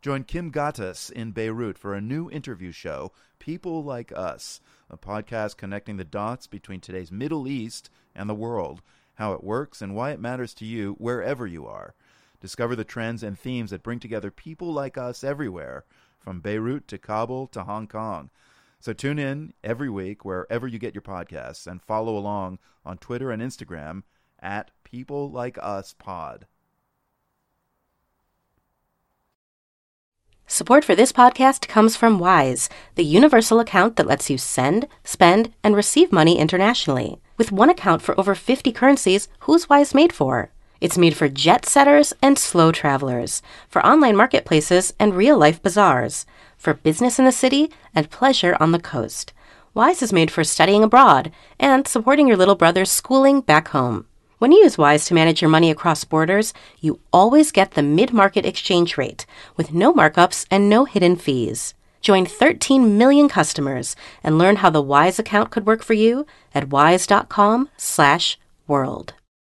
Join Kim Gattas in Beirut for a new interview show, People Like Us, a podcast connecting the dots between today's Middle East and the world, how it works and why it matters to you wherever you are. Discover the trends and themes that bring together people like us everywhere, from Beirut to Kabul to Hong Kong. So tune in every week wherever you get your podcasts and follow along on Twitter and Instagram at People Like Us Pod. Support for this podcast comes from Wise, the universal account that lets you send, spend, and receive money internationally. With one account for over 50 currencies, who's Wise made for? It's made for jet setters and slow travelers, for online marketplaces and real-life bazaars, for business in the city and pleasure on the coast. Wise is made for studying abroad and supporting your little brother's schooling back home. When you use Wise to manage your money across borders, you always get the mid-market exchange rate, with no markups and no hidden fees. Join 13 million customers and learn how the Wise account could work for you at wise.com/world.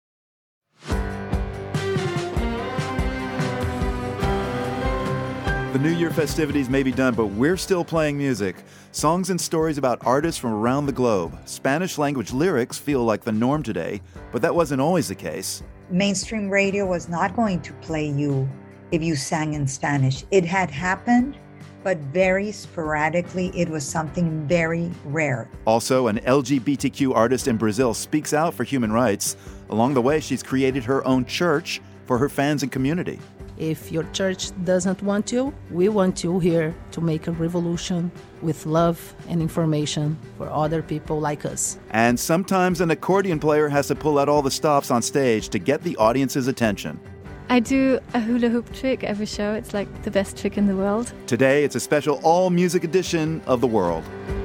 The New Year festivities may be done, but we're still playing music. Songs and stories about artists from around the globe. Spanish-language lyrics feel like the norm today, but that wasn't always the case. Mainstream radio was not going to play you if you sang in Spanish. It had happened, but very sporadically. It was something very rare. Also, an LGBTQ artist in Brazil speaks out for human rights. Along the way, she's created her own church for her fans and community. If your church doesn't want you, we want you here to make a revolution with love and information for other people like us. And sometimes an accordion player has to pull out all the stops on stage to get the audience's attention. I do a hula hoop trick every show. It's like the best trick in the world. Today, it's a special all-music edition of The World.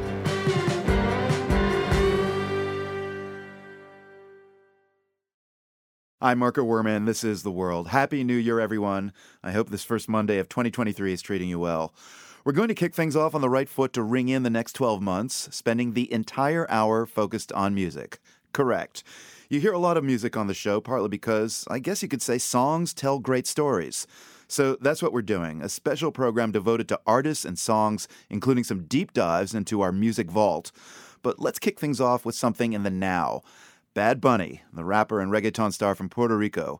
I'm Marco Werman. This is The World. Happy New Year, everyone. I hope this first Monday of 2023 is treating you well. We're going to kick things off on the right foot to ring in the next 12 months, spending the entire hour focused on music. Correct. You hear a lot of music on the show, partly because, I guess you could say, songs tell great stories. So that's what we're doing, a special program devoted to artists and songs, including some deep dives into our music vault. But let's kick things off with something in the now. Bad Bunny, the rapper and reggaeton star from Puerto Rico.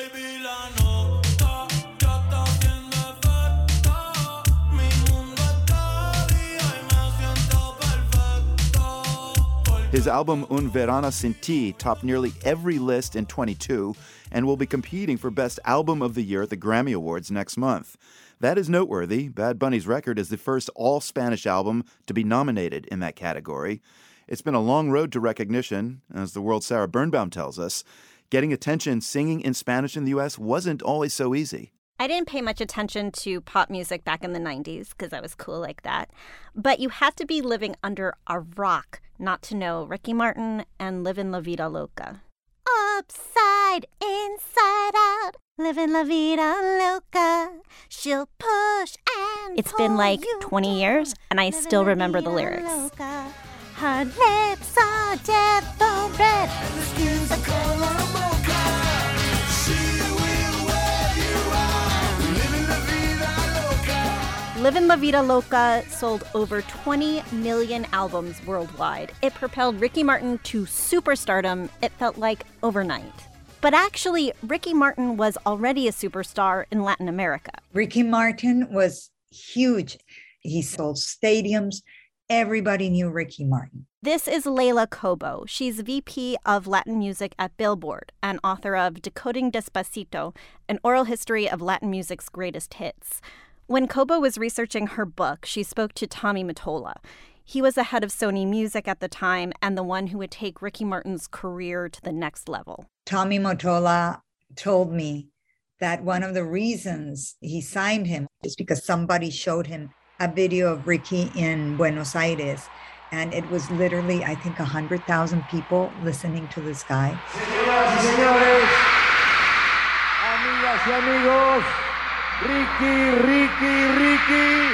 His album Un Verano Sin Ti topped nearly every list in 22 and will be competing for Best Album of the Year at the Grammy Awards next month. That is noteworthy. Bad Bunny's record is the first all-Spanish album to be nominated in that category. It's been a long road to recognition, as the world's Sarah Birnbaum tells us. Getting attention singing in Spanish in the U.S. wasn't always so easy. I didn't pay much attention to pop music back in the 90s because I was cool like that. But you had to be living under a rock not to know Ricky Martin and Livin' La Vida Loca. Upside, inside out, living La Vida Loca. She'll push and It's been like 20 years, and I still remember the lyrics. Her lips are devil red, and the skin's the color of mocha. She will wear you out. Living La Vida Loca. Livin' La Vida Loca sold over 20 million albums worldwide. It propelled Ricky Martin to superstardom, it felt like, overnight. But actually, Ricky Martin was already a superstar in Latin America. Ricky Martin was huge. He sold stadiums. Everybody knew Ricky Martin. This is Leila Cobo. She's VP of Latin Music at Billboard and author of Decoding Despacito, an oral history of Latin music's greatest hits. When Cobo was researching her book, she spoke to Tommy Mottola. He was the head of Sony Music at the time and the one who would take Ricky Martin's career to the next level. Tommy Mottola told me that one of the reasons he signed him is because somebody showed him a video of Ricky in Buenos Aires, and it was literally, I think, 100,000 people listening to this guy. Señoras y señores, amigas y amigos, Ricky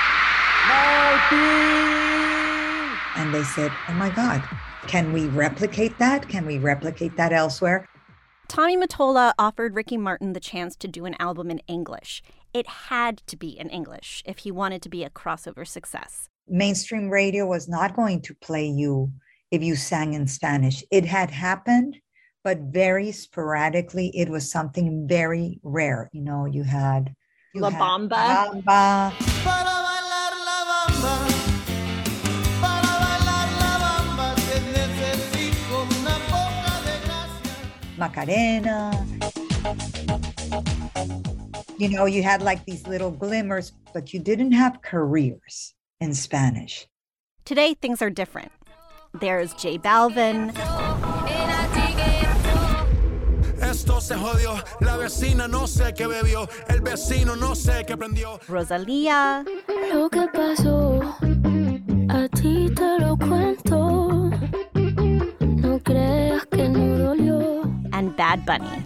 Martin. And they said, oh my God, can we replicate that? Can we replicate that elsewhere? Tommy Mottola offered Ricky Martin the chance to do an album in English. It had to be in English if he wanted to be a crossover success. Mainstream radio was not going to play you if you sang in Spanish. It had happened, but very sporadically. It was something very rare. You had La Bamba. Macarena. You had like these little glimmers, but you didn't have careers in Spanish. Today, things are different. There's J Balvin. Rosalía. Lo que pasó, a ti te lo cuento. No creas que no dolió. And Bad Bunny.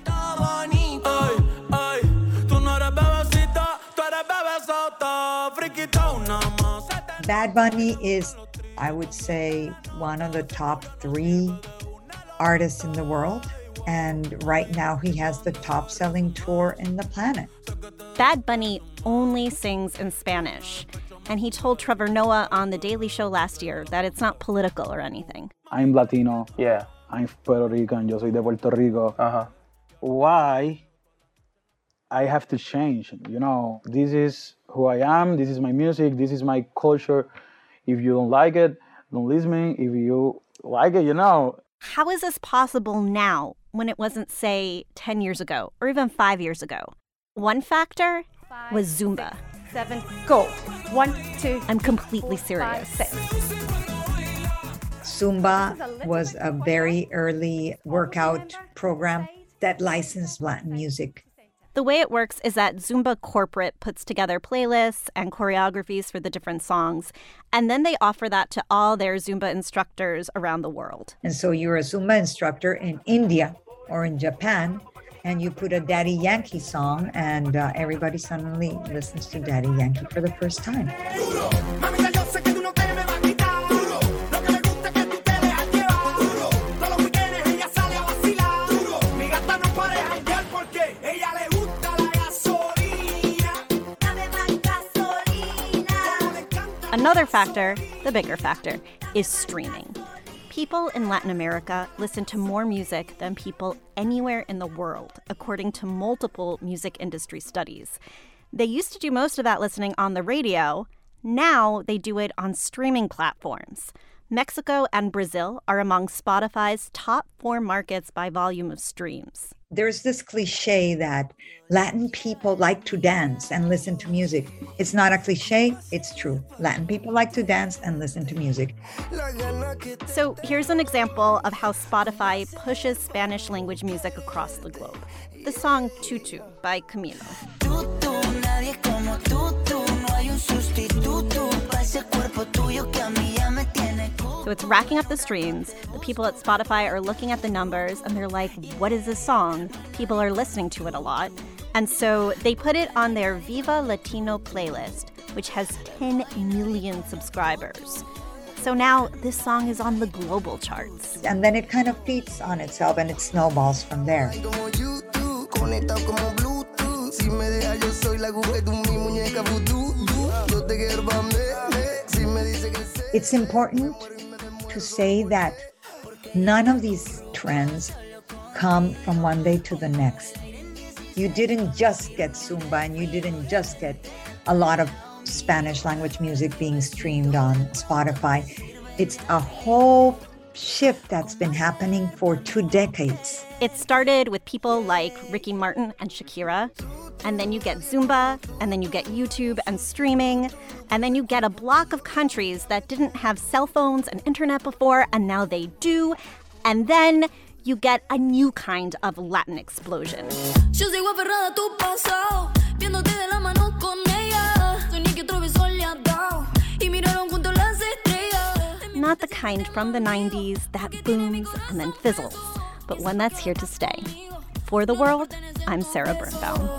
Bad Bunny is, I would say, one of the top 3 artists in the world. And right now he has the top-selling tour in the planet. Bad Bunny only sings in Spanish. And he told Trevor Noah on The Daily Show last year that it's not political or anything. I'm Latino. Yeah. I'm Puerto Rican. Yo soy de Puerto Rico. Uh-huh. Why I have to change? This is who I am. This is my music. This is my culture. If you don't like it, don't listen. If you like it, How is this possible now when it wasn't, say, 10 years ago or even 5 years ago? One factor was Zumba. 6, 7, go. 1, 2. I'm completely serious. 5, 6. Zumba was a very early workout program that licensed Latin music. The way it works is that Zumba Corporate puts together playlists and choreographies for the different songs, and then they offer that to all their Zumba instructors around the world. And so you're a Zumba instructor in India or in Japan, and you put a Daddy Yankee song, and everybody suddenly listens to Daddy Yankee for the first time. Another factor, the bigger factor, is streaming. People in Latin America listen to more music than people anywhere in the world, according to multiple music industry studies. They used to do most of that listening on the radio. Now they do it on streaming platforms. Mexico and Brazil are among Spotify's top 4 markets by volume of streams. There's this cliche that Latin people like to dance and listen to music. It's not a cliche, it's true. Latin people like to dance and listen to music. So here's an example of how Spotify pushes Spanish language music across the globe. The song Tutu by Camilo. So it's racking up the streams. The people at Spotify are looking at the numbers and they're like, what is this song? People are listening to it a lot. And so they put it on their Viva Latino playlist, which has 10 million subscribers. So now this song is on the global charts. And then it kind of feeds on itself and it snowballs from there. It's important to say that none of these trends come from one day to the next. You didn't just get Zumba and you didn't just get a lot of Spanish language music being streamed on Spotify. It's a whole shift that's been happening for 2 decades. It started with people like Ricky Martin and Shakira, and then you get Zumba, and then you get YouTube and streaming, and then you get a block of countries that didn't have cell phones and internet before, and now they do, and then you get a new kind of Latin explosion. Not the kind from the 90s that booms and then fizzles, but one that's here to stay. For The World, I'm Sarah Birnbaum.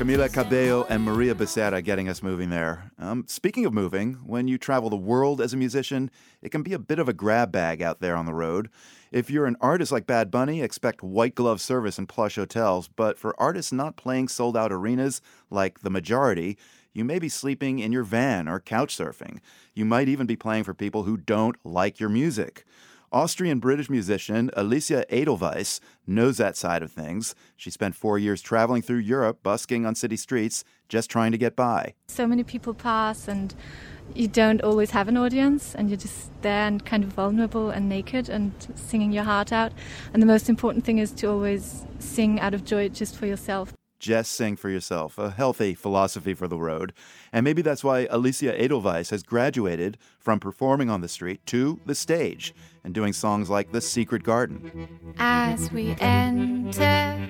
Camila Cabello and Maria Becerra getting us moving there. Speaking of moving, when you travel the world as a musician, it can be a bit of a grab bag out there on the road. If you're an artist like Bad Bunny, expect white glove service and plush hotels. But for artists not playing sold-out arenas like the majority, you may be sleeping in your van or couch surfing. You might even be playing for people who don't like your music. Austrian-British musician Alicia Edelweiss knows that side of things. She spent 4 years traveling through Europe, busking on city streets, just trying to get by. So many people pass and you don't always have an audience and you're just there and kind of vulnerable and naked and singing your heart out. And the most important thing is to always sing out of joy just for yourself. Just sing for yourself, a healthy philosophy for the road. And maybe that's why Alicia Edelweiss has graduated from performing on the street to the stage and doing songs like The Secret Garden. As we entered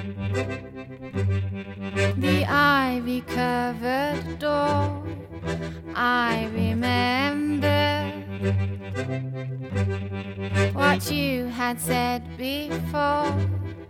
the ivy-covered door, I remember what you had said before.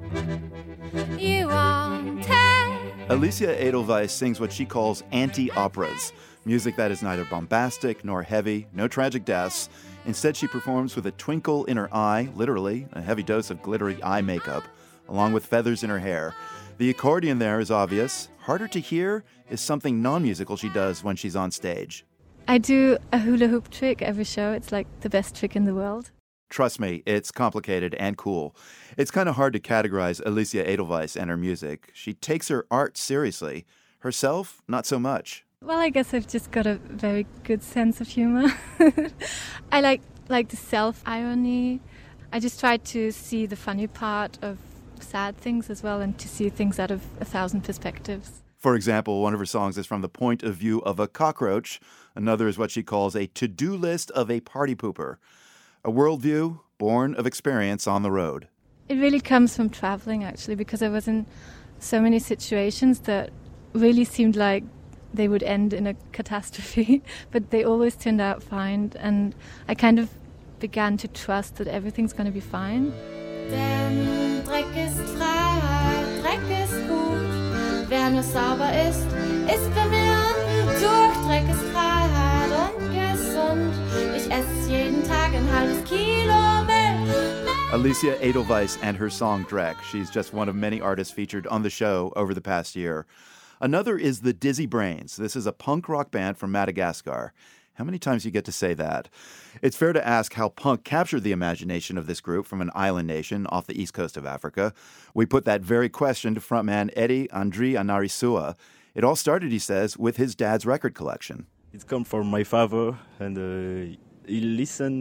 You wanted. Alicia Edelweiss sings what she calls anti-operas, music that is neither bombastic nor heavy, no tragic deaths. Instead, she performs with a twinkle in her eye, literally, a heavy dose of glittery eye makeup, along with feathers in her hair. The accordion there is obvious. Harder to hear is something non-musical she does when she's on stage. I do a hula hoop trick every show. It's like the best trick in the world. Trust me, it's complicated and cool. It's kind of hard to categorize Alicia Edelweiss and her music. She takes her art seriously. Herself, not so much. Well, I guess I've just got a very good sense of humor. I like the self-irony. I just try to see the funny part of sad things as well and to see things out of 1,000 perspectives. For example, one of her songs is from the point of view of a cockroach. Another is what she calls a to-do list of a party pooper. A worldview born of experience on the road. It really comes from traveling, actually, because I was in so many situations that really seemed like they would end in a catastrophe, but they always turned out fine, and I kind of began to trust that everything's going to be fine. Denn Dreck ist Freiheit, Dreck ist gut. Wer nur sauber ist, ist bei mir unten durch. Dreck ist Freiheit und gesund. Ich esse jeden Tag ein halbes Kilo Milch. Alicia Edelweiss and her song Dreck. She's just one of many artists featured on the show over the past year. Another is the Dizzy Brains. This is a punk rock band from Madagascar. How many times do you get to say that? It's fair to ask how punk captured the imagination of this group from an island nation off the east coast of Africa. We put that very question to frontman Eddie Andri Anarisua. It all started, he says, with his dad's record collection. It comes from my father, and he listened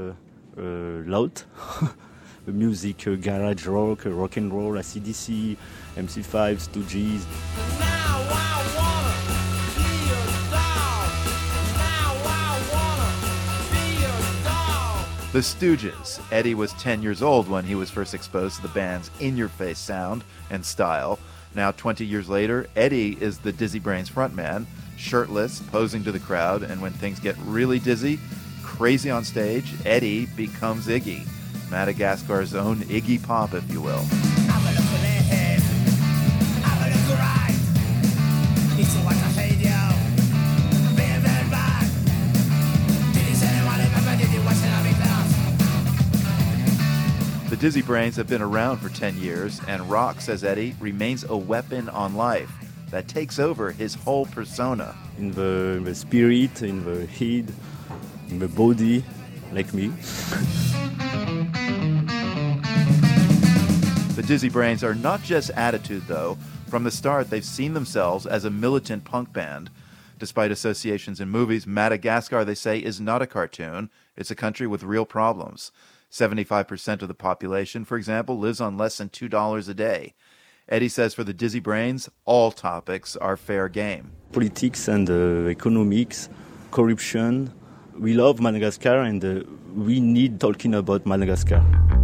loud. Music, garage rock, rock and roll, AC/DC, MC5, Stooges. The Stooges. Eddie was 10 years old when he was first exposed to the band's in-your-face sound and style. Now, 20 years later, Eddie is the Dizzy Brains frontman, shirtless, posing to the crowd, and when things get really dizzy, crazy on stage, Eddie becomes Iggy. Madagascar's own Iggy Pop, if you will. The Dizzy Brains have been around for 10 years, and rock, says Eddie, remains a weapon on life that takes over his whole persona. In the spirit, in the head, in the body, like me. The Dizzy Brains are not just attitude, though. From the start, they've seen themselves as a militant punk band. Despite associations in movies, Madagascar, they say, is not a cartoon. It's a country with real problems. 75% of the population, for example, lives on less than $2 a day. Eddie says for the Dizzy Brains, all topics are fair game. Politics and economics, corruption. We love Madagascar and we need talking about Madagascar.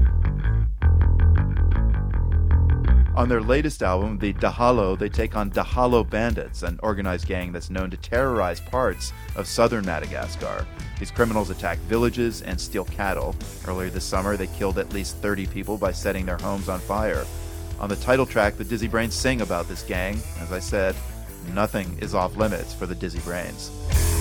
On their latest album, the Dahalo, they take on Dahalo Bandits, an organized gang that's known to terrorize parts of southern Madagascar. These criminals attack villages and steal cattle. Earlier this summer, they killed at least 30 people by setting their homes on fire. On the title track, the Dizzy Brains sing about this gang. As I said, nothing is off limits for the Dizzy Brains.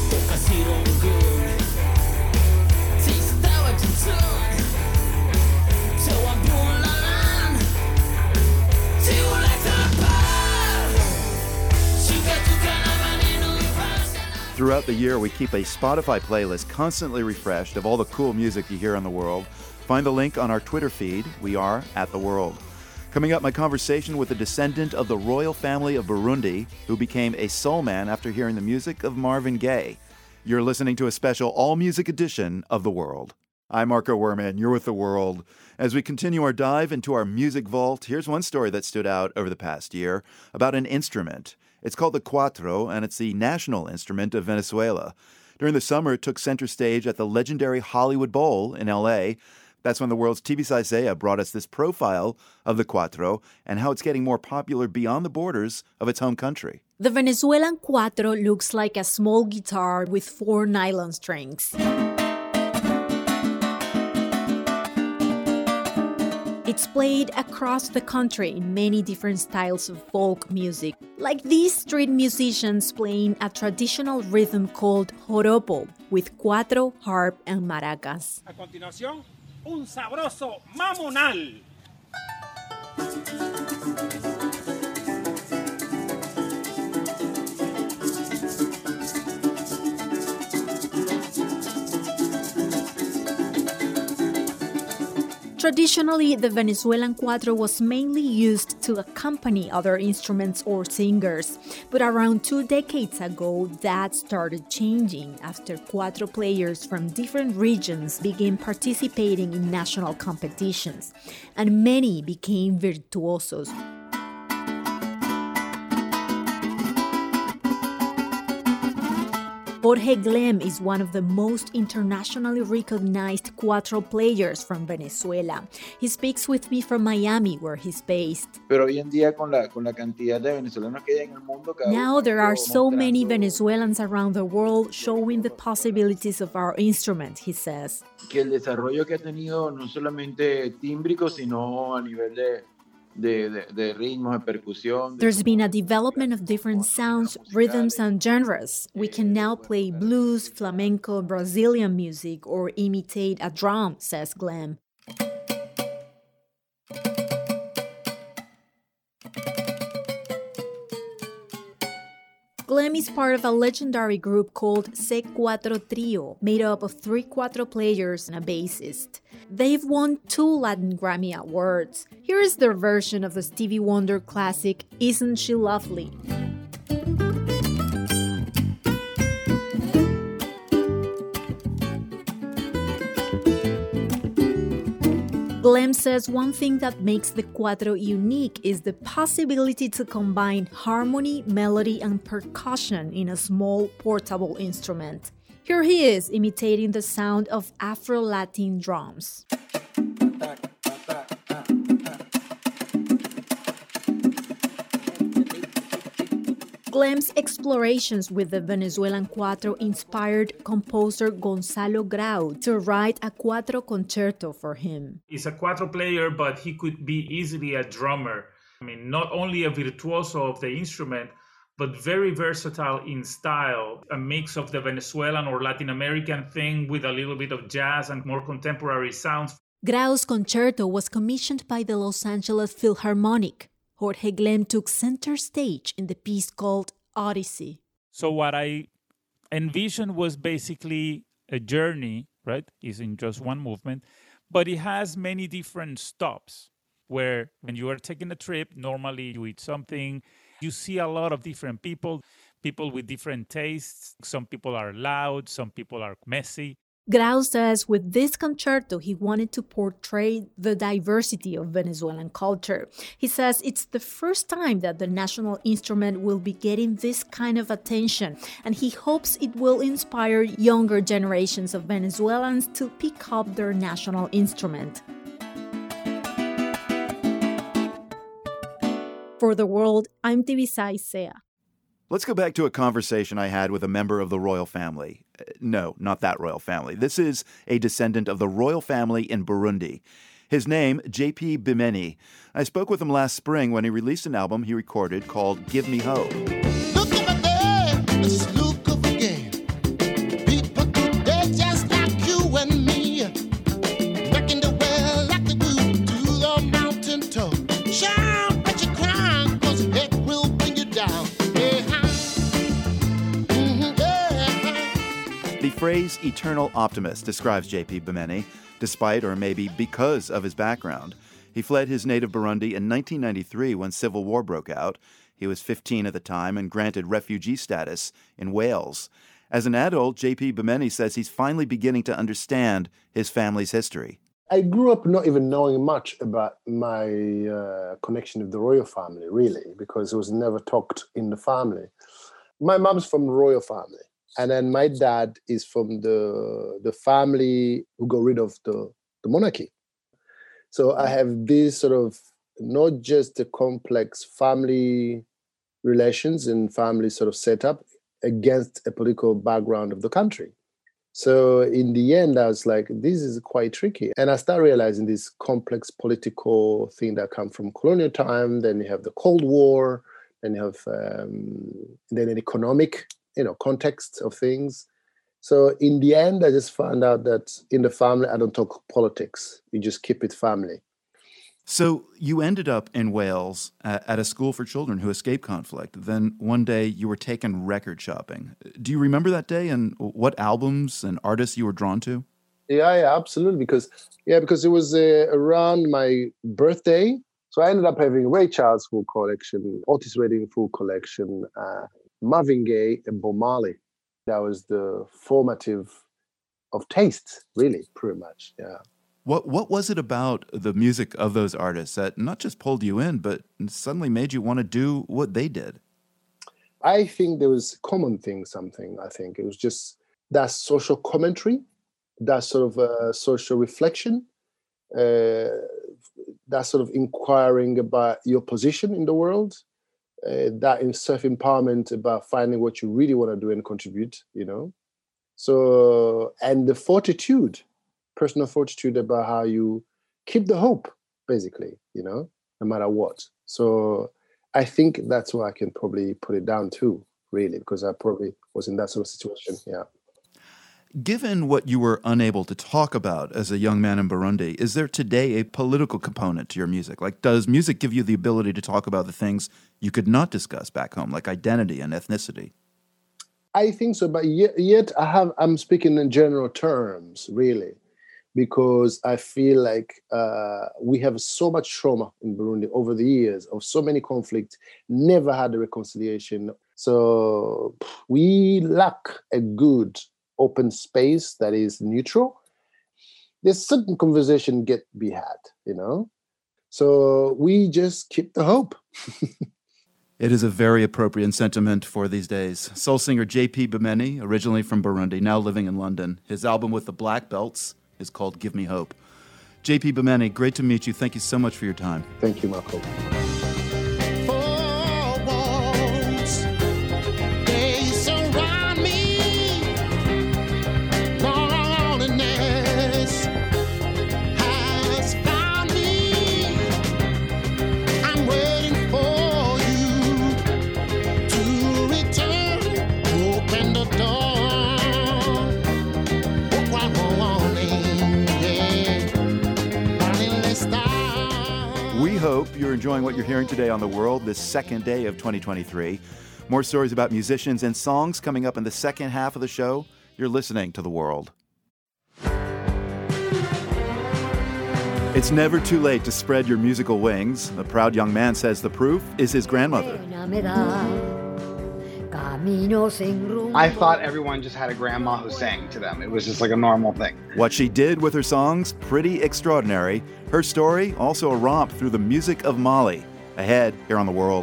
Throughout the year, we keep a Spotify playlist constantly refreshed of all the cool music you hear on The World. Find the link on our Twitter feed. We are @TheWorld. Coming up, my conversation with a descendant of the royal family of Burundi who became a soul man after hearing the music of Marvin Gaye. You're listening to a special all-music edition of The World. I'm Marco Werman. You're with The World. As we continue our dive into our music vault, here's one story that stood out over the past year about an instrument. It's called the cuatro, and it's the national instrument of Venezuela. During the summer, it took center stage at the legendary Hollywood Bowl in L.A. That's when The World's TV Isaiah brought us this profile of the cuatro and how it's getting more popular beyond the borders of its home country. The Venezuelan cuatro looks like a small guitar with 4 nylon strings. It's played across the country in many different styles of folk music, like these street musicians playing a traditional rhythm called joropo with cuatro, harp, and maracas. A continuación, un sabroso mamonal. Traditionally, the Venezuelan cuatro was mainly used to accompany other instruments or singers, but around 2 decades ago, that started changing after cuatro players from different regions began participating in national competitions, and many became virtuosos. Jorge Glem is one of the most internationally recognized cuatro players from Venezuela. He speaks with me from Miami, where he's based. Pero hoy en día, con la cantidad de venezolanos que hay en el mundo, now there are so many Venezuelans around the world showing the possibilities of our instrument, he says. Que el desarrollo que ha tenido no solamente tímbrico, sino a nivel de ritmos, de percusión. There's been a development of different sounds, rhythms, and genres. We can now play blues, flamenco, Brazilian music, or imitate a drum, says Glem. Glem is part of a legendary group called C4 Trio, made up of 3 cuatro players and a bassist. They've won 2 Latin Grammy Awards. Here is their version of the Stevie Wonder classic, Isn't She Lovely? Glem says one thing that makes the cuatro unique is the possibility to combine harmony, melody, and percussion in a small, portable instrument. Here he is imitating the sound of Afro-Latin drums. Glem's explorations with the Venezuelan cuatro inspired composer Gonzalo Grau to write a cuatro concerto for him. He's a cuatro player, but he could be easily a drummer. I mean, not only a virtuoso of the instrument, but very versatile in style, a mix of the Venezuelan or Latin American thing with a little bit of jazz and more contemporary sounds. Grau's concerto was commissioned by the Los Angeles Philharmonic. Jorge Glem took center stage in the piece called Odyssey. So what I envisioned was basically a journey, right? It's in just one movement, but it has many different stops where when you are taking a trip, normally you eat something, you see a lot of different people with different tastes. Some people are loud, some people are messy. Grau says with this concerto, he wanted to portray the diversity of Venezuelan culture. He says it's the first time that the national instrument will be getting this kind of attention, and he hopes it will inspire younger generations of Venezuelans to pick up their national instrument. For The World, I'm Tibisay Sea. Let's go back to a conversation I had with a member of the royal family. No, not that royal family. This is a descendant of the royal family in Burundi. His name, JP Bemeni. I spoke with him last spring when he released an album he recorded called Give Me Hope. Look over there, let's look over again. People today just like you and me, wrecking the well like they do to the mountain top. Shout, but you're crying, 'cause it will bring you down. The phrase eternal optimist describes J.P. Bemeni, despite or maybe because of his background. He fled his native Burundi in 1993 when civil war broke out. He was 15 at the time and granted refugee status in Wales. As an adult, J.P. Bemeni says he's finally beginning to understand his family's history. I grew up not even knowing much about my connection with the royal family, really, because it was never talked in the family. My mom's from the royal family. And then my dad is from the family who got rid of the monarchy. So I have this sort of, not just the complex family relations and family sort of setup against a political background of the country. So in the end, I was like, this is quite tricky. And I started realizing this complex political thing that come from colonial time. Then you have the Cold War, then you have then an economic context of things. So in the end, I just found out that in the family, I don't talk politics. You just keep it family. So you ended up in Wales at a school for children who escaped conflict. Then one day you were taken record shopping. Do you remember that day and what albums and artists you were drawn to? Yeah, absolutely. Because it was around my birthday. So I ended up having Ray Charles full collection, Otis Redding full collection, Marvin Gaye and Bob Marley. That was the formative of taste, really, pretty much, yeah. What was it about the music of those artists that not just pulled you in, but suddenly made you want to do what they did? I think there was a common thing, I think. It was just that social commentary, that sort of social reflection, that sort of inquiring about your position in the world, that in self-empowerment about finding what you really want to do and contribute, So, and the fortitude, personal fortitude about how you keep the hope, basically, no matter what. So I think that's why I can probably put it down too, really, because I probably was in that sort of situation, yeah. Given what you were unable to talk about as a young man in Burundi, is there today a political component to your music? Like, does music give you the ability to talk about the things you could not discuss back home, like identity and ethnicity? I think so, but yet I'm speaking in general terms, really, because I feel like we have so much trauma in Burundi over the years of so many conflicts, never had a reconciliation. So we lack a good open space that is neutral. There's certain conversation be had, So we just keep the hope. It is a very appropriate sentiment for these days. Soul singer J.P. Bemeni, originally from Burundi, now living in London. His album with the Black Belts is called Give Me Hope. J.P. Bemeni, great to meet you. Thank you so much for your time. Thank you, Marco. We hope you're enjoying what you're hearing today on The World, this second day of 2023. More stories about musicians and songs coming up in the second half of the show. You're listening to The World. It's never too late to spread your musical wings. The proud young man says the proof is his grandmother. I thought everyone just had a grandma who sang to them. It was just like a normal thing. What she did with her songs, pretty extraordinary. Her story, also a romp through the music of Mali. Ahead, here on The World.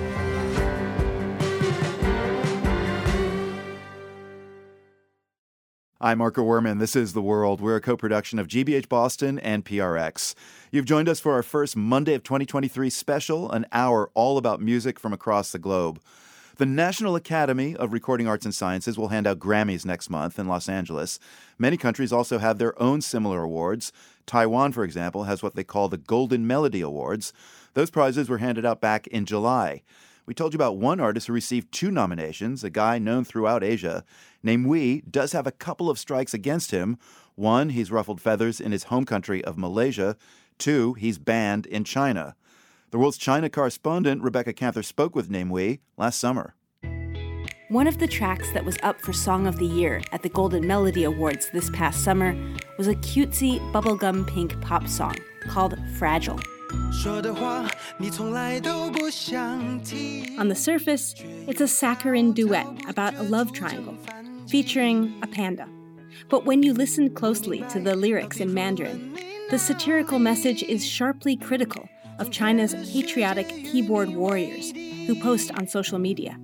I'm Marco Werman. This is The World. We're a co-production of GBH Boston and PRX. You've joined us for our first Monday of 2023 special, an hour all about music from across the globe. The National Academy of Recording Arts and Sciences will hand out Grammys next month in Los Angeles. Many countries also have their own similar awards. Taiwan, for example, has what they call the Golden Melody Awards. Those prizes were handed out back in July. We told you about one artist who received 2 nominations, a guy known throughout Asia. Namewee does have a couple of strikes against him. 1, he's ruffled feathers in his home country of Malaysia. 2, he's banned in China. The World's China correspondent, Rebecca Canther, spoke with Namewee last summer. One of the tracks that was up for Song of the Year at the Golden Melody Awards this past summer was a cutesy bubblegum pink pop song called Fragile. On the surface, it's a saccharine duet about a love triangle, featuring a panda. But when you listen closely to the lyrics in Mandarin, the satirical message is sharply critical of China's patriotic keyboard warriors who post on social media.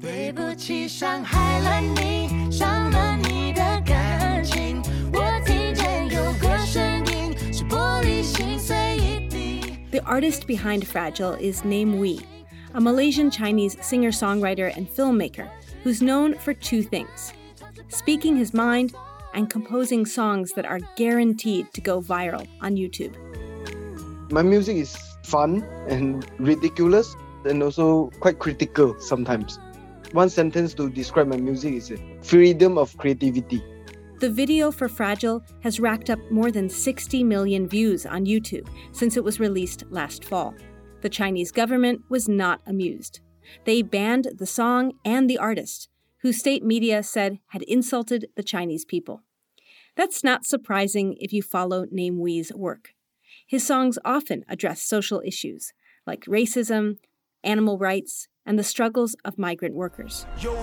The artist behind Fragile is Namewee, a Malaysian-Chinese singer-songwriter and filmmaker who's known for 2 things: speaking his mind and composing songs that are guaranteed to go viral on YouTube. My music is fun and ridiculous and also quite critical sometimes. One sentence to describe my music is freedom of creativity. The video for Fragile has racked up more than 60 million views on YouTube since it was released last fall. The Chinese government was not amused. They banned the song and the artist, who state media said had insulted the Chinese people. That's not surprising if you follow Namewee's work. His songs often address social issues like racism, animal rights, and the struggles of migrant workers.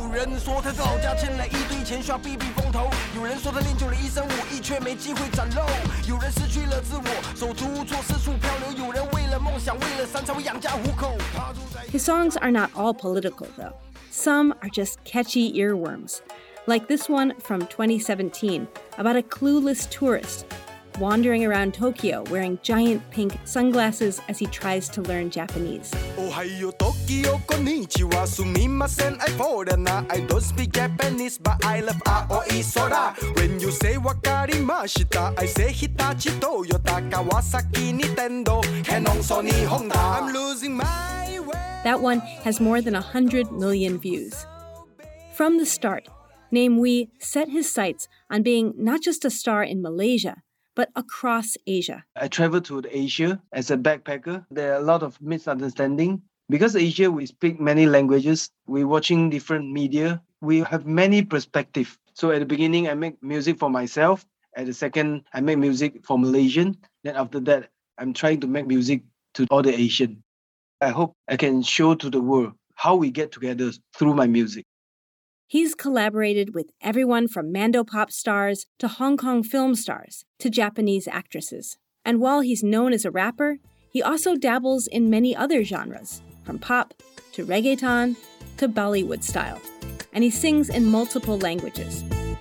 His songs are not all political, though. Some are just catchy earworms, like this one from 2017 about a clueless tourist wandering around Tokyo wearing giant pink sunglasses as he tries to learn Japanese. Ohio, Tokyo, konnichiwa, sumimasen, I foreigner. I don't speak Japanese, but I love Aoi Sora. When you say wakarimashita, I say Hitachi, Toyota, Kawasaki, Nintendo, Canon, Sony, Honda. I'm losing my way. That one has more than 100 million views. From the start, Namewee set his sights on being not just a star in Malaysia, but across Asia. I traveled to Asia as a backpacker. There are a lot of misunderstanding. Because Asia, we speak many languages. We're watching different media. We have many perspectives. So at the beginning, I make music for myself. At the second, I make music for Malaysian. Then after that, I'm trying to make music to all the Asian. I hope I can show to the world how we get together through my music. He's collaborated with everyone from Mandopop stars to Hong Kong film stars to Japanese actresses. And while he's known as a rapper, he also dabbles in many other genres, from pop to reggaeton to Bollywood style. And he sings in multiple languages.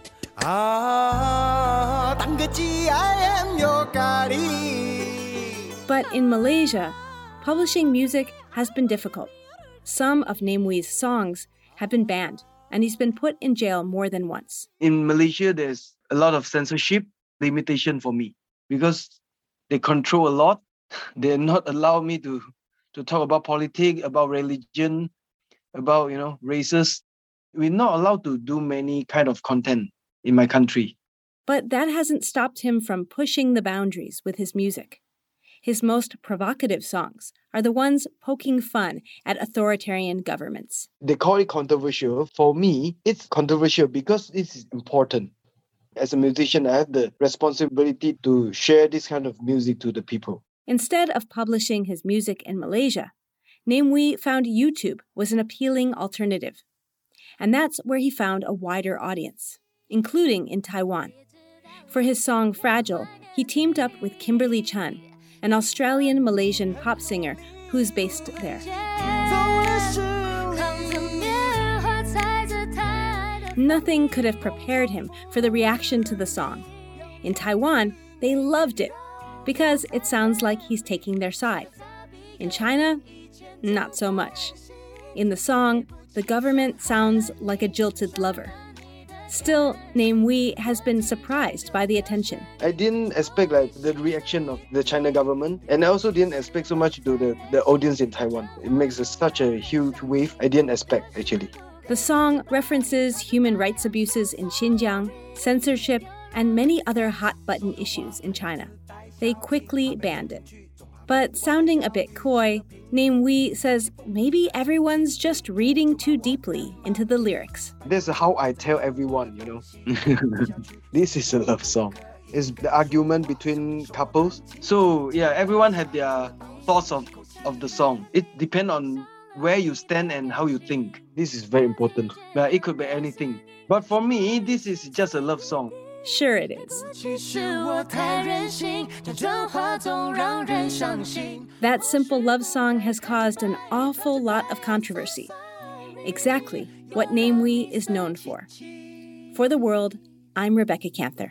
But in Malaysia, publishing music has been difficult. Some of Namewee's songs have been banned, and he's been put in jail more than once. In Malaysia, there's a lot of censorship limitation for me because they control a lot. They're not allow me to talk about politics, about religion, about, races. We're not allowed to do many kind of content in my country. But that hasn't stopped him from pushing the boundaries with his music. His most provocative songs are the ones poking fun at authoritarian governments. They call it controversial. For me, it's controversial because it's important. As a musician, I have the responsibility to share this kind of music to the people. Instead of publishing his music in Malaysia, Namewee found YouTube was an appealing alternative. And that's where he found a wider audience, including in Taiwan. For his song Fragile, he teamed up with Kimberly Chan, an Australian-Malaysian pop singer who's based there. Nothing could have prepared him for the reaction to the song. In Taiwan, they loved it because it sounds like he's taking their side. In China, not so much. In the song, the government sounds like a jilted lover. Still, Name Wee has been surprised by the attention. I didn't expect the reaction of the China government, and I also didn't expect so much to the audience in Taiwan. It makes such a huge wave. I didn't expect, actually. The song references human rights abuses in Xinjiang, censorship, and many other hot-button issues in China. They quickly banned it. But sounding a bit coy, Name Wee says maybe everyone's just reading too deeply into the lyrics. That's how I tell everyone, This is a love song. It's the argument between couples. So, everyone had their thoughts of the song. It depends on where you stand and how you think. This is very important. It could be anything. But for me, this is just a love song. Sure it is. That simple love song has caused an awful lot of controversy. Exactly what Name Wee is known for. For The World, I'm Rebecca Canther.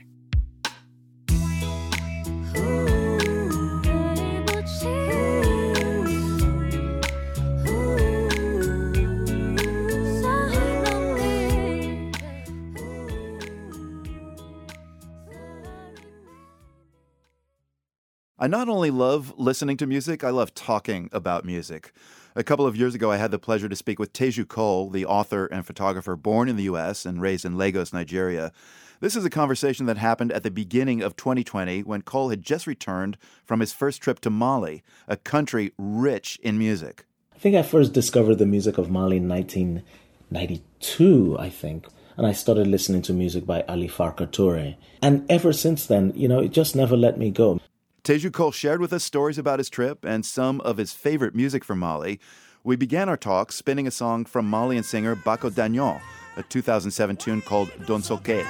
I not only love listening to music, I love talking about music. A couple of years ago, I had the pleasure to speak with Teju Cole, the author and photographer born in the U.S. and raised in Lagos, Nigeria. This is a conversation that happened at the beginning of 2020 when Cole had just returned from his first trip to Mali, a country rich in music. I think I first discovered the music of Mali in 1992, and I started listening to music by Ali Farka Touré. And ever since then, it just never let me go. Teju Cole shared with us stories about his trip and some of his favorite music from Mali. We began our talk spinning a song from Malian singer Bako Dagnon, a 2007 tune called Donsoke.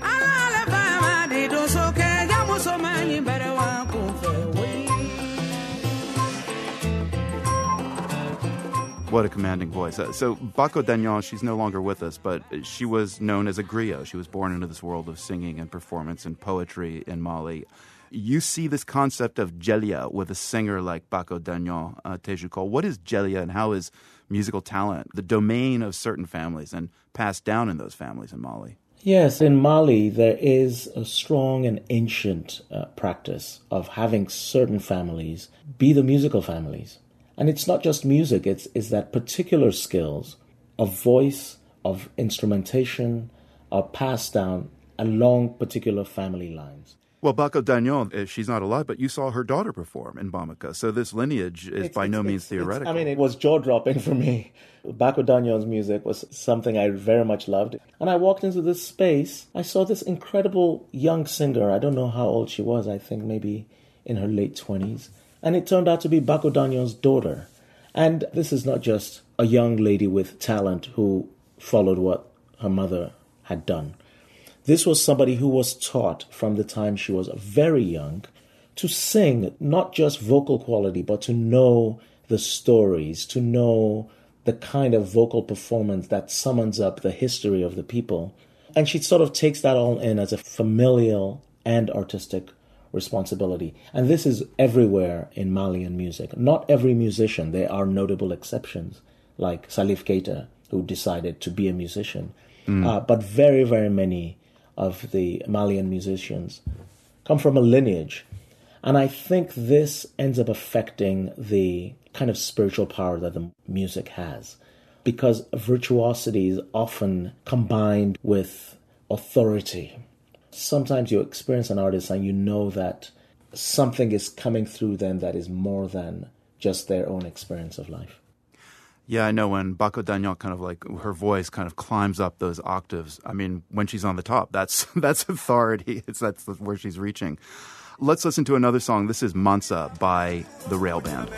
What a commanding voice. So Bako Dagnon, she's no longer with us, but she was known as a griot. She was born into this world of singing and performance and poetry in Mali. You see this concept of Djelia with a singer like Bako Dagnon, Teju Cole. What is Djelia and how is musical talent the domain of certain families and passed down in those families in Mali? Yes, in Mali there is a strong and ancient practice of having certain families be the musical families. And it's not just music, it's that particular skills of voice, of instrumentation are passed down along particular family lines. Well, Bako Dagnon, she's not alive, but you saw her daughter perform in Bamako. So this lineage is by no means theoretical. It was jaw-dropping for me. Bako Dagnon's music was something I very much loved. And I walked into this space. I saw this incredible young singer. I don't know how old she was. I think maybe in her late 20s. And it turned out to be Bako Dagnon's daughter. And this is not just a young lady with talent who followed what her mother had done. This was somebody who was taught from the time she was very young to sing, not just vocal quality, but to know the stories, to know the kind of vocal performance that summons up the history of the people. And she sort of takes that all in as a familial and artistic responsibility. And this is everywhere in Malian music. Not every musician, there are notable exceptions, like Salif Keita, who decided to be a musician. But very, very many of the Malian musicians come from a lineage. And I think this ends up affecting the kind of spiritual power that the music has, because virtuosity is often combined with authority. Sometimes you experience an artist and you know that something is coming through them that is more than just their own experience of life. Yeah, I know when Bako Dagnon kind of like her voice kind of climbs up those octaves. I mean, when she's on the top, that's authority. That's where she's reaching. Let's listen to another song. This is Mansa by the Rail Band.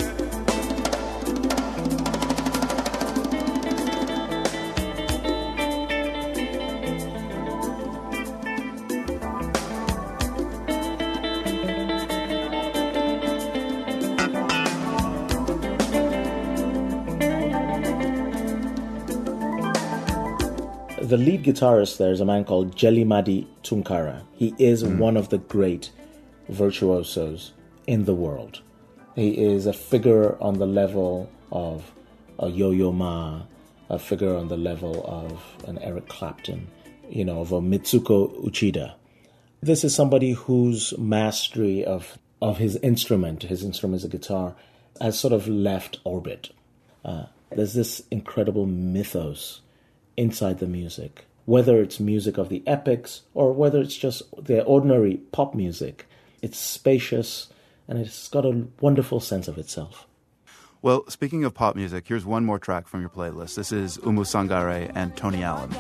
The lead guitarist there is a man called Jelimadi Tunkara. He is one of the great virtuosos in the world. He is a figure on the level of a Yo-Yo Ma a figure on the level of an Eric Clapton, of a Mitsuko Uchida. This is somebody whose mastery of his instrument is a guitar, has sort of left orbit. There's this incredible mythos inside the music, whether it's music of the epics or whether it's just the ordinary pop music. It's spacious and it's got a wonderful sense of itself. Well, speaking of pop music, here's one more track from your playlist. This is Oumou Sangaré and Tony Allen.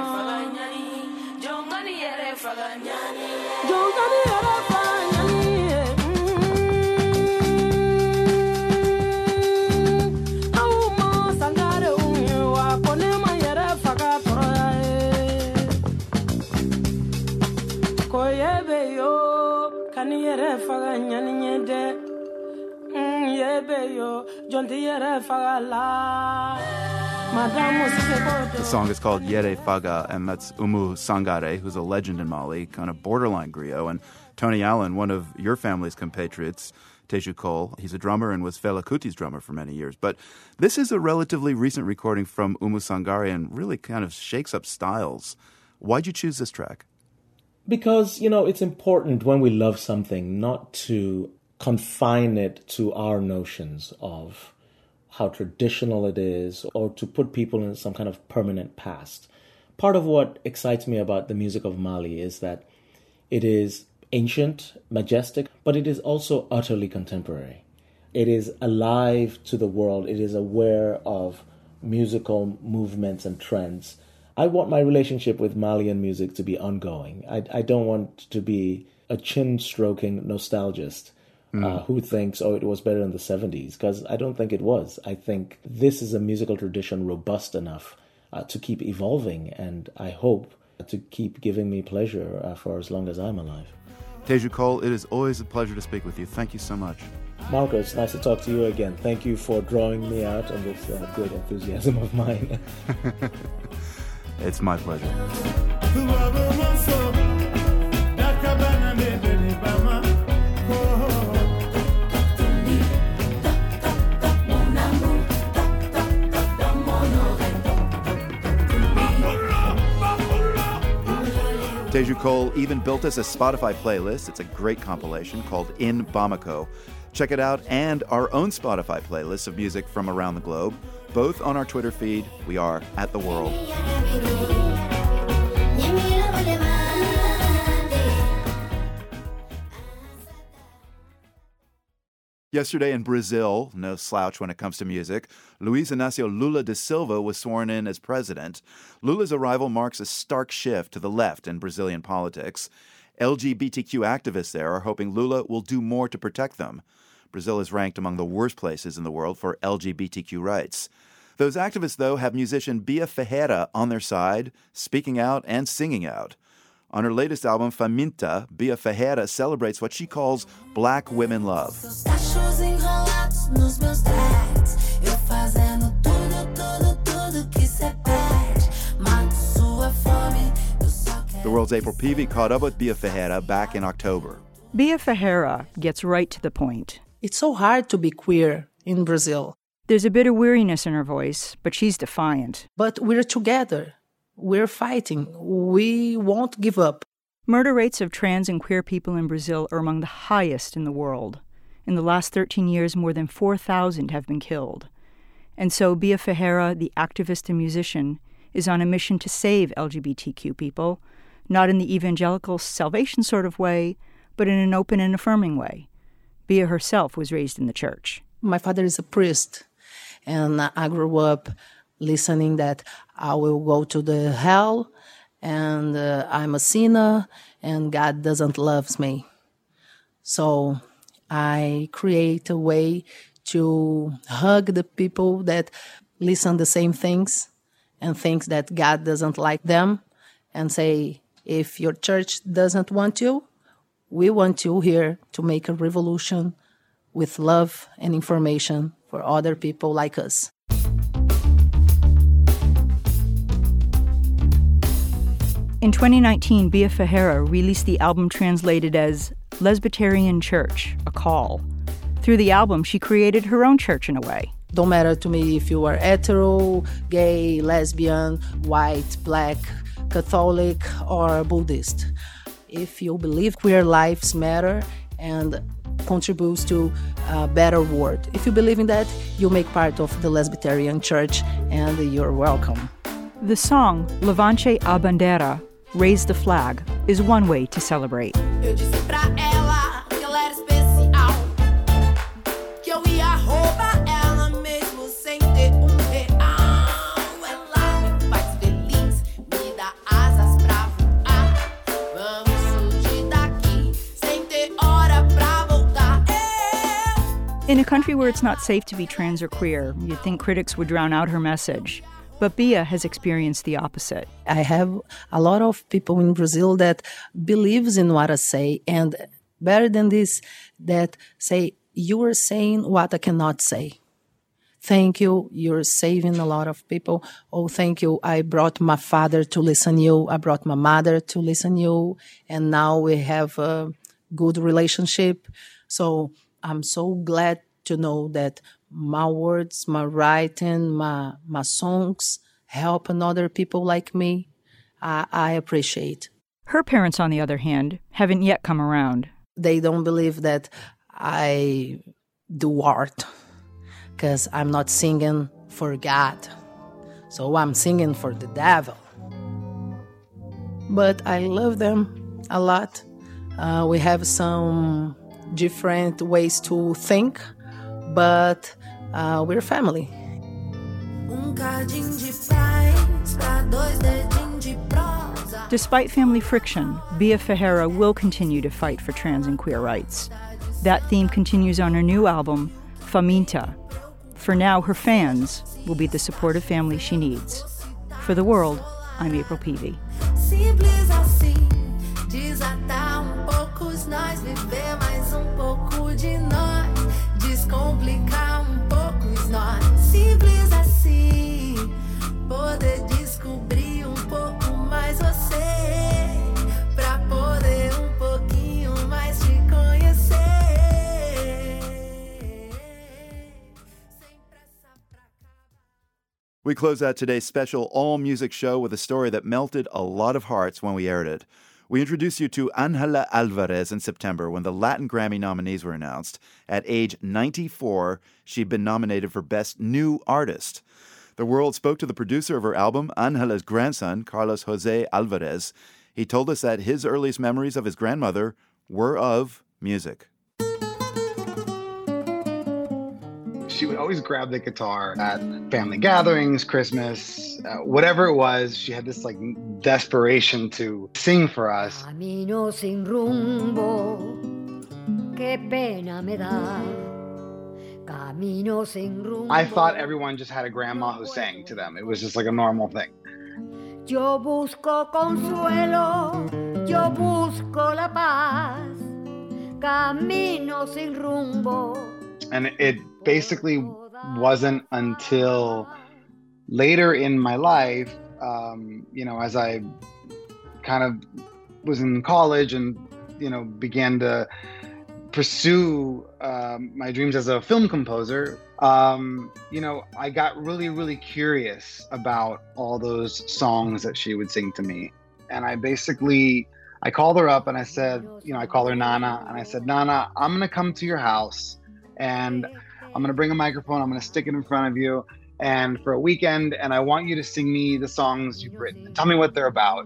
The song is called Yere Faga, and that's Oumou Sangaré, who's a legend in Mali, kind of borderline griot, and Tony Allen, one of your family's compatriots, Teju Cole. He's a drummer and was Fela Kuti's drummer for many years. But this is a relatively recent recording from Oumou Sangaré and really kind of shakes up styles. Why'd you choose this track? Because, it's important when we love something not to confine it to our notions of how traditional it is or to put people in some kind of permanent past. Part of what excites me about the music of Mali is that it is ancient, majestic, but it is also utterly contemporary. It is alive to the world. It is aware of musical movements and trends. I want my relationship with Malian music to be ongoing. I don't want to be a chin-stroking nostalgist who thinks, it was better in the 70s, because I don't think it was. I think this is a musical tradition robust enough to keep evolving, and I hope to keep giving me pleasure for as long as I'm alive. Teju Cole, it is always a pleasure to speak with you. Thank you so much. Marco, it's nice to talk to you again. Thank you for drawing me out on this great enthusiasm of mine. It's my pleasure. Teju Cole even built us a Spotify playlist. It's a great compilation called In Bamako. Check it out, and our own Spotify playlist of music from around the globe, both on our Twitter feed. We are @TheWorld. Yesterday in Brazil, no slouch when it comes to music, Luiz Inácio Lula da Silva was sworn in as president. Lula's arrival marks a stark shift to the left in Brazilian politics. LGBTQ activists there are hoping Lula will do more to protect them. Brazil is ranked among the worst places in the world for LGBTQ rights. Those activists, though, have musician Bia Ferreira on their side, speaking out and singing out. On her latest album, Faminta, Bia Ferreira celebrates what she calls Black women love. The World's April Peavy caught up with Bia Ferreira back in October. Bia Ferreira gets right to the point. It's so hard to be queer in Brazil. There's a bit of weariness in her voice, but she's defiant. But we're together. We're fighting. We won't give up. Murder rates of trans and queer people in Brazil are among the highest in the world. In the last 13 years, more than 4,000 have been killed. And so Bia Ferreira, the activist and musician, is on a mission to save LGBTQ people, not in the evangelical salvation sort of way, but in an open and affirming way. Bia herself was raised in the church. My father is a priest, and I grew up listening that I will go to the hell, and I'm a sinner, and God doesn't love me. So I create a way to hug the people that listen the same things and think that God doesn't like them, and say, if your church doesn't want you, we want you here to make a revolution with love and information for other people like us. In 2019, Bia Ferreira released the album translated as Lesbitarian Church, A Call. Through the album, she created her own church in a way, Don't matter to me if you are hetero, gay, lesbian, white, black, Catholic, or Buddhist. If you believe queer lives matter and contributes to a better world. If you believe in that, you make part of the Lesbitarian Church and you're welcome. The song Levante a Bandeira, Raise the Flag, is one way to celebrate. Eu disse pra ela que ela era especial, que eu ia roubar ela mesmo sem ter real. Ela me faz feliz, me dá asas pra voar. Vamos fugir daqui sem ter hora pra voltar. In a country where it's not safe to be trans or queer, you'd think critics would drown out her message. But Bia has experienced the opposite. I have a lot of people in Brazil that believes in what I say, and better than this, that say, you are saying what I cannot say. Thank you, you're saving a lot of people. Oh, thank you, I brought my father to listen to you, I brought my mother to listen to you, and now we have a good relationship. So I'm so glad to know that my words, my writing, my songs help other people like me. I appreciate. Her parents, on the other hand, haven't yet come around. They don't believe that I do art because I'm not singing for God. So I'm singing for the devil. But I love them a lot. We have some different ways to think, but we're family. Despite family friction, Bia Ferreira will continue to fight for trans and queer rights. That theme continues on her new album, Faminta. For now, her fans will be the supportive family she needs. For The World, I'm April Peavy. Simples assim, desatar pouco os nós, viver mais pouco de nós, descomplicar pouco os nós. Simples assim, poder descobrir pouco mais você, pra poder pouquinho mais te conhecer. We close out today's special all-music show with a story that melted a lot of hearts when we aired it. We introduced you to Ángela Álvarez in September when the Latin Grammy nominees were announced. At age 94, she'd been nominated for Best New Artist. The World spoke to the producer of her album, Ángela's grandson, Carlos José Álvarez. He told us that his earliest memories of his grandmother were of music. She would always grab the guitar at family gatherings, Christmas, whatever it was. She had this desperation to sing for us. Camino sin rumbo, qué pena me da. Camino sin rumbo. I thought everyone just had a grandma who sang to them. It was just like a normal thing. Yo busco consuelo, yo busco la paz. Camino sin rumbo. And it basically wasn't until later in my life, as I kind of was in college and, began to pursue my dreams as a film composer, I got really, really curious about all those songs that she would sing to me. And I called her up and I said, I call her Nana, and I said, Nana, I'm going to come to your house and I'm going to bring a microphone, I'm going to stick it in front of you, and for a weekend, and I want you to sing me the songs you've written. Tell me what they're about.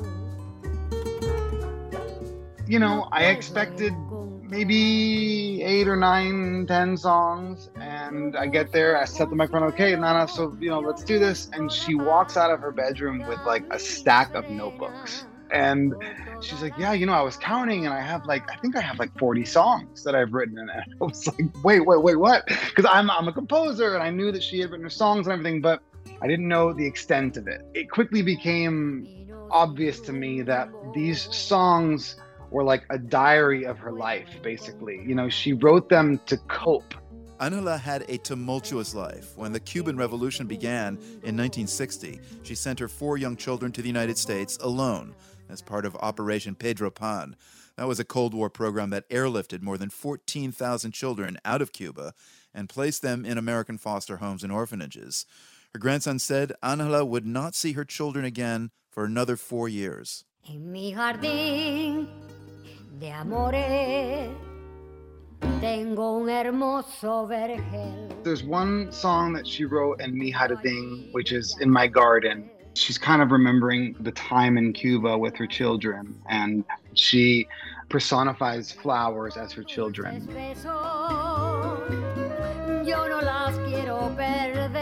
I expected maybe 8 or 9, 10 songs, and I get there, I set the microphone, okay, Nana, so, let's do this. And she walks out of her bedroom with a stack of notebooks. And she's like, yeah, I was counting and I think I have 40 songs that I've written. And I was like, wait, what? Because I'm a composer and I knew that she had written her songs and everything, but I didn't know the extent of it. It quickly became obvious to me that these songs were like a diary of her life, basically. She wrote them to cope. Ángela had a tumultuous life. When the Cuban Revolution began in 1960, she sent her 4 young children to the United States alone as part of Operation Pedro Pan. That was a Cold War program that airlifted more than 14,000 children out of Cuba and placed them in American foster homes and orphanages. Her grandson said Angela would not see her children again for another 4 years. En mi jardín de amores tengo un hermoso vergel. There's one song that she wrote in Mi Jardín, which is In My Garden. She's kind of remembering the time in Cuba with her children, and she personifies flowers as her children. Yo no las quiero perder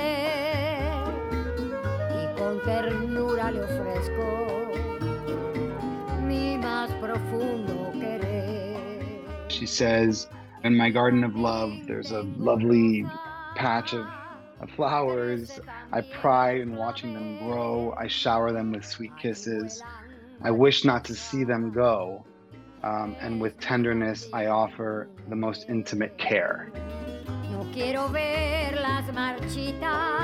y con ternura le ofrezco mi más profundo querer. She says, in my garden of love, there's a lovely patch of flowers. I pride in watching them grow. I shower them with sweet kisses. I wish not to see them go. And with tenderness, I offer the most intimate care. No quiero verlas marchitas,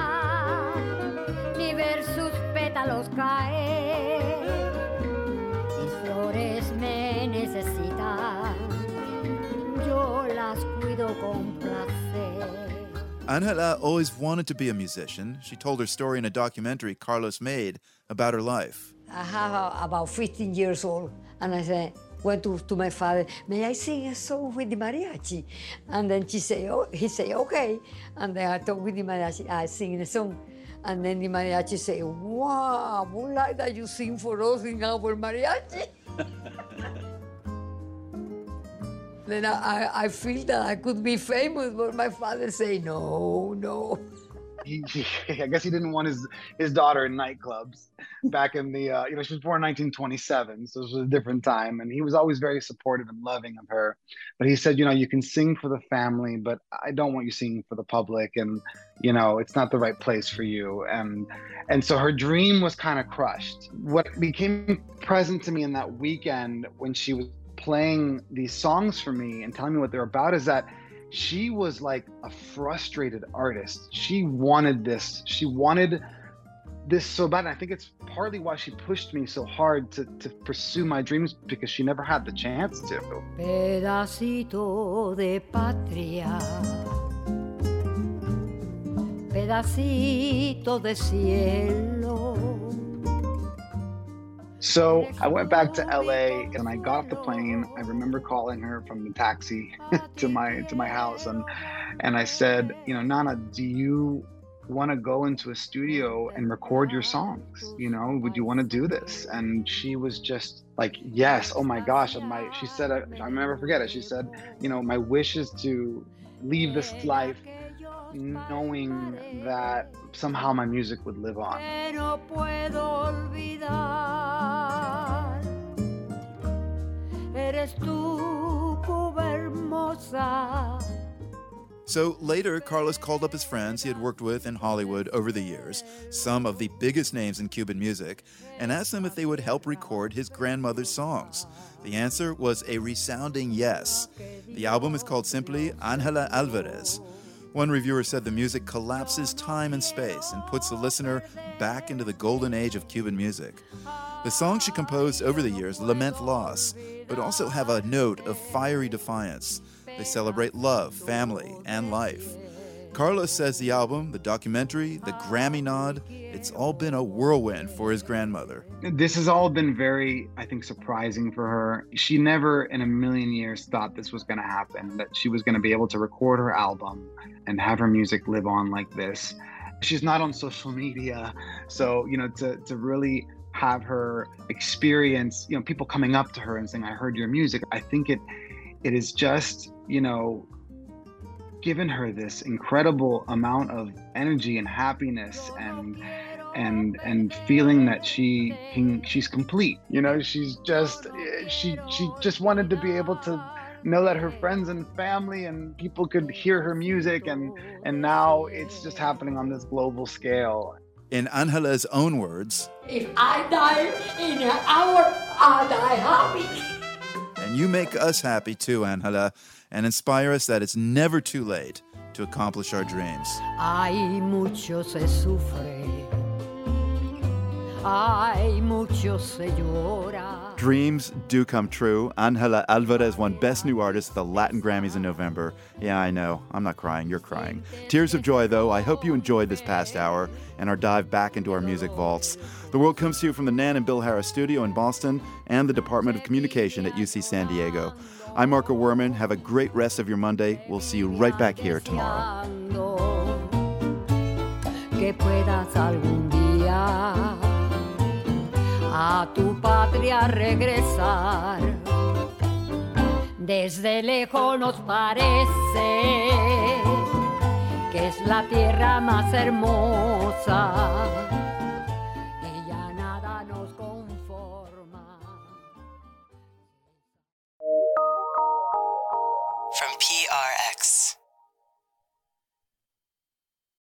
ni ver sus pétalos caer. Mis flores me necesitan, yo las cuido con placer. Angela always wanted to be a musician. She told her story in a documentary Carlos made about her life. I have about 15 years old, and I said, went to my father, may I sing a song with the mariachi? And then he said, okay. And then I talked with the mariachi, I sing a song. And then the mariachi said, wow, Moonlight, that you sing for us in our mariachi. Then I feel that I could be famous, but my father say, no. I guess he didn't want his daughter in nightclubs back in the, she was born in 1927, so it was a different time. And he was always very supportive and loving of her. But he said, you can sing for the family, but I don't want you singing for the public. And, it's not the right place for you. And so her dream was kind of crushed. What became present to me in that weekend when she was playing these songs for me and telling me what they're about is that she was like a frustrated artist. She wanted this. She wanted this so bad. And I think it's partly why she pushed me so hard to pursue my dreams, because she never had the chance to. Pedacito de patria, pedacito de cielo. So I went back to LA and I got off the plane. I remember calling her from the taxi to my house and I said, Nana, do you want to go into a studio and record your songs? Would you want to do this? And she was just like, yes. Oh my gosh. She said, I'll never forget it. She said, my wish is to leave this life knowing that somehow my music would live on. No puedo olvidar, eres tú, Cuba hermosa. So later, Carlos called up his friends he had worked with in Hollywood over the years, some of the biggest names in Cuban music, and asked them if they would help record his grandmother's songs. The answer was a resounding yes. The album is called simply Angela Alvarez. One reviewer said the music collapses time and space and puts the listener back into the golden age of Cuban music. The songs she composed over the years lament loss, but also have a note of fiery defiance. They celebrate love, family, and life. Carlos says the album, the documentary, the Grammy nod, it's all been a whirlwind for his grandmother. This has all been very, I think, surprising for her. She never in a million years thought this was going to happen, that she was going to be able to record her album and have her music live on like this. She's not on social media, so, to really have her experience, people coming up to her and saying, I heard your music, I think it is just, given her this incredible amount of energy and happiness and feeling that she's complete. She's just she just wanted to be able to know that her friends and family and people could hear her music, and now it's just happening on this global scale. In Angela's own words, if I die in an hour, I'll die happy. And you make us happy too, Angela, and inspire us that it's never too late to accomplish our dreams. Hay mucho se sufre, hay mucho se llora. Dreams do come true. Angela Alvarez won Best New Artist at the Latin Grammys in November. Yeah, I know. I'm not crying. You're crying. Tears of joy, though. I hope you enjoyed this past hour and our dive back into our music vaults. The World comes to you from the Nan and Bill Harris Studio in Boston and the Department of Communication at UC San Diego. I'm Marco Werman. Have a great rest of your Monday. We'll see you right back here tomorrow. Que puedas algún día a tu patria regresar. Desde lejos nos parece que es la tierra más hermosa.